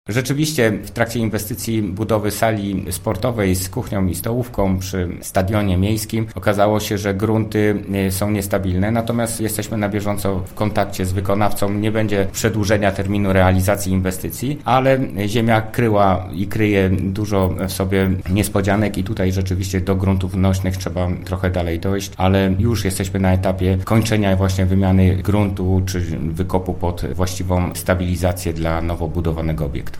Rzeczywiście w trakcie inwestycji budowy sali sportowej z kuchnią i stołówką przy stadionie miejskim okazało się, że grunty są niestabilne, natomiast jesteśmy na bieżąco w kontakcie z wykonawcą. Nie będzie przedłużenia terminu realizacji inwestycji, ale ziemia kryła i kryje dużo w sobie niespodzianek i tutaj rzeczywiście do gruntów nośnych trzeba trochę dalej dojść, ale już jesteśmy na etapie kończenia właśnie wymiany gruntu czy wykopu pod właściwą stabilizację dla nowo budowanego obiektu.